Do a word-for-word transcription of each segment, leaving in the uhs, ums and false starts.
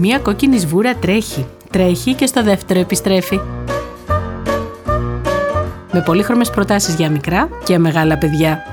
Μία κόκκινη σβούρα τρέχει, τρέχει και στο δεύτερο επιστρέφει. Με πολύχρωμες προτάσεις για μικρά και μεγάλα παιδιά.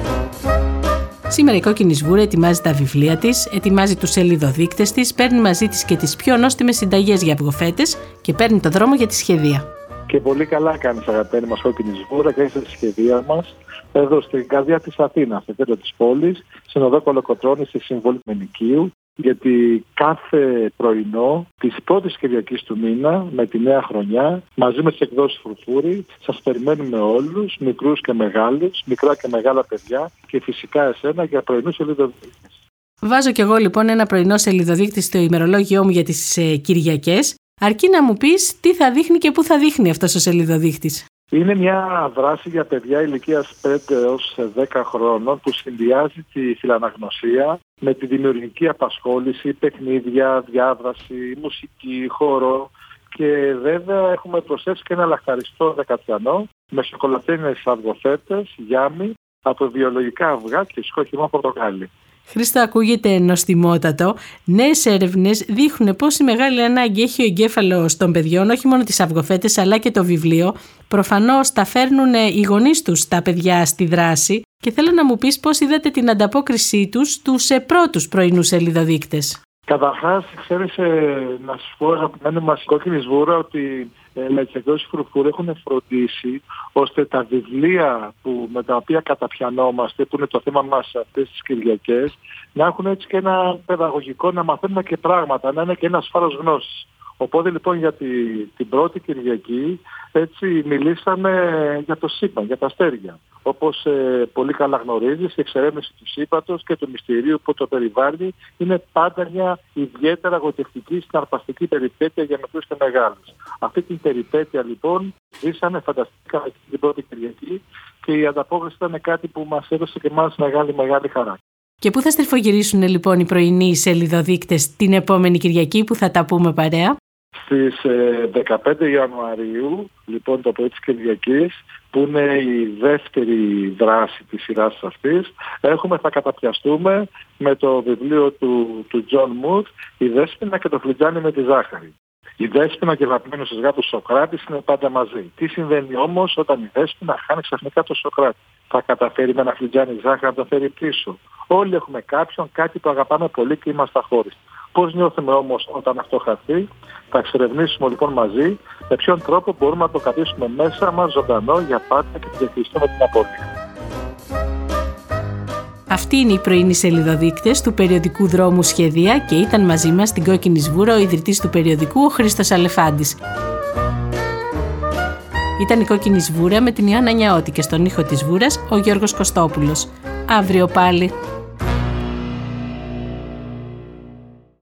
Σήμερα η κόκκινη σβούρα ετοιμάζει τα βιβλία της, ετοιμάζει τους σελιδοδείκτες της, παίρνει μαζί της και τις πιο νόστιμες συνταγές για αυγοφέτες και παίρνει το δρόμο για τη σχεδία. Και πολύ καλά κάνεις, αγαπημένη μας κόκκινη σβούρα, και είσαι στη σχεδία μας, εδώ στην καρδιά της Αθήνας, στο κέντρο της πόλης, στην οδό Κολοκοτρώνης, στη Συμβολή Μενικίου. Γιατί κάθε πρωινό της πρώτης Κυριακής του μήνα, με τη νέα χρονιά, μαζί με τις εκδόσεις Φουρφούρη, σας περιμένουμε όλους, μικρούς και μεγάλους, μικρά και μεγάλα παιδιά και φυσικά εσένα για πρωινούς σελιδοδείκτες. Βάζω κι εγώ λοιπόν ένα πρωινό σελιδοδείκτη στο ημερολόγιό μου για τις ε, Κυριακές, αρκεί να μου πεις τι θα δείχνει και πού θα δείχνει αυτός ο σελιδοδείκτης. Είναι μια δράση για παιδιά ηλικίας πέντε έως δέκα χρόνων που συνδυάζει τη φιλαναγνωσία με τη δημιουργική απασχόληση, παιχνίδια, διάδραση, μουσική, χώρο και βέβαια έχουμε προσθέσει και ένα λαχταριστό δεκατιανό με σοκολατένες αυγοφέτες, γιάμι, από βιολογικά αυγά και σκόχημα πορτοκάλι. Χρήστο, ακούγεται νοστιμότατο. Νέες έρευνες δείχνουν πόση μεγάλη ανάγκη έχει ο εγκέφαλος των παιδιών, όχι μόνο τις αυγοφέτες αλλά και το βιβλίο. Προφανώς τα φέρνουν οι γονείς τους τα παιδιά στη δράση και θέλω να μου πεις πώς είδατε την ανταπόκρισή τους στους πρώτους πρωινούς σελιδοδείκτες. Καταρχάς, ξέρεις, ε, να σου πω, αγαπημένη μας κόκκινη σβούρα, ότι ε, με τις εκδόσεις Φουρφούρη έχουν φροντίσει ώστε τα βιβλία που, με τα οποία καταπιανόμαστε, που είναι το θέμα μας αυτές τις Κυριακές, να έχουν έτσι και ένα παιδαγωγικό, να μαθαίνουμε και πράγματα, να είναι και ένας φάρος γνώσης. Οπότε λοιπόν για τη, την πρώτη Κυριακή έτσι μιλήσαμε για το σύμπαν, για τα αστέρια. Όπως ε, πολύ καλά γνωρίζεις, η εξερεύνηση του σύμπαντος και του μυστηρίου που το περιβάλλει είναι πάντα μια ιδιαίτερα γοητευτική, συναρπαστική περιπέτεια για μικρούς και μεγάλους. Αυτή την περιπέτεια λοιπόν ζήσαμε φανταστικά την πρώτη Κυριακή και η ανταπόκριση ήταν κάτι που μας έδωσε και εμάς μεγάλη μεγάλη χαρά. Και πού θα στριφογυρίσουν λοιπόν οι πρωινοί σελιδοδείκτες την επόμενη Κυριακή που θα τα πούμε παρέα? Στις ε, δεκαπέντε Ιανουαρίου, λοιπόν το πρωί της Κυριακής, που είναι η δεύτερη δράση της σειράς αυτής, έχουμε, θα καταπιαστούμε με το βιβλίο του, του Τζον Μουθ, «Η Δέσποινα και το φλιτζάνι με τη ζάχαρη». Η Δέσποινα και αγαπημένος της γάτος Σοκράτης είναι πάντα μαζί. Τι συμβαίνει όμως όταν η Δέσποινα χάνει ξαφνικά το Σοκράτη? Θα καταφέρει με ένα φλιτζάνι ζάχαρη να το φέρει πίσω? Όλοι έχουμε κάποιον, κάτι που αγαπάμε πολύ και είμαστε αχώριστοι. Πώς νιώθουμε όμως όταν αυτό χαθεί? Θα εξερευνήσουμε λοιπόν μαζί με ποιον τρόπο μπορούμε να το κρατήσουμε μέσα μας ζωντανό για πάντα και τη διαχειριστούμε την απώλεια. Αυτοί είναι οι πρωινοί σελιδοδείκτες του περιοδικού δρόμου Σχεδία και ήταν μαζί μας στην κόκκινη σβούρα ο ιδρυτής του περιοδικού, ο Χρήστος Αλεφάντης. Ήταν η κόκκινη σβούρα με την Ιωάννα Νιαώτη και στον ήχο της σβούρας ο Γιώργος Κωστόπουλος. Αύριο πάλι.